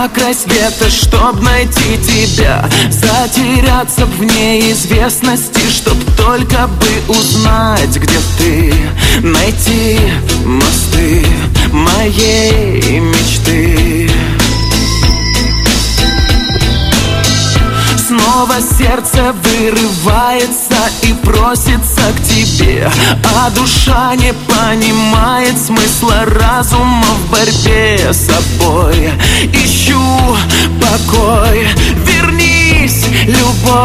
на край света, чтоб найти тебя, затеряться в неизвестности, чтоб только бы узнать, где ты, найти мосты моей мечты. Снова сердце вырывается и просится к тебе, а душа не понимает смысла разума в борьбе с собой. Ищу покой, вернись, любовь.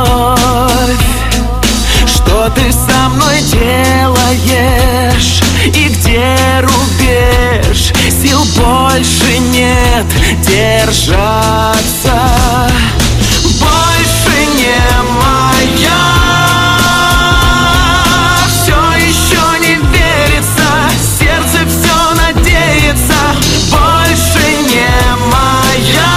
Что ты со мной делаешь и где рубеж? Сил больше нет держаться. Больше не моя. Все еще не верится, сердце все надеется. Больше не моя.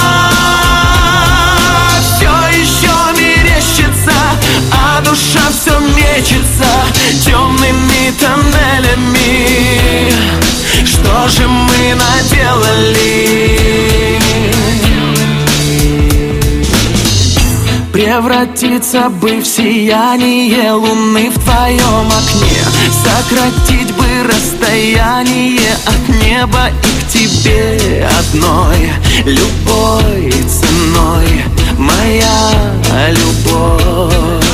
Все еще мерещится, а душа все мечется темными тоннелями. Что же мы наделали? Превратиться бы в сияние луны в твоем окне, сократить бы расстояние от неба и к тебе одной, любой ценой, моя любовь.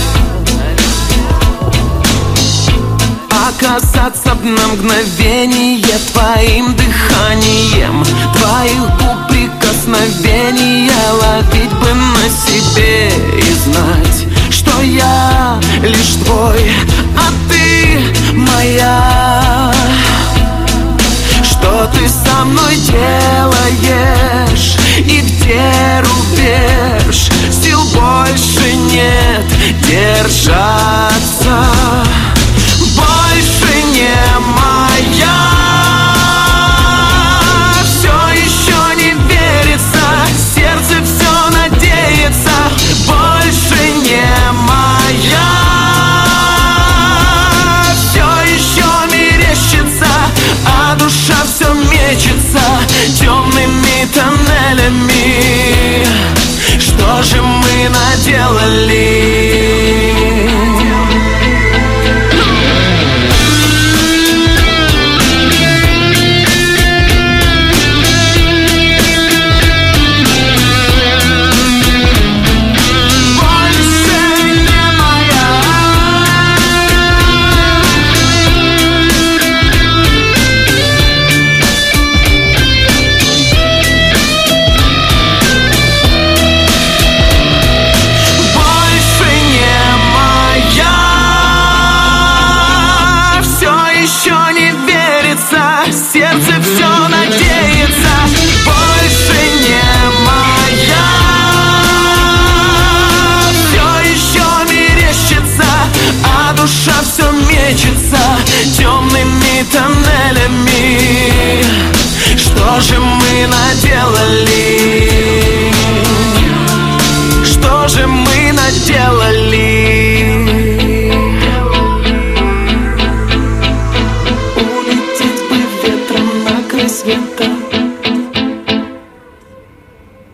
Оказаться на мгновение твоим дыханием, твоих губ прикосновения ловить бы на себе и знать, что я лишь твой, а ты моя. Что ты со мной делаешь и где рубеж? Сил больше нет держаться. Больше не моя. Все еще не верится, сердце все надеется. Больше не моя. Все еще мерещится, а душа все мечется темными тоннелями. Что же мы наделали?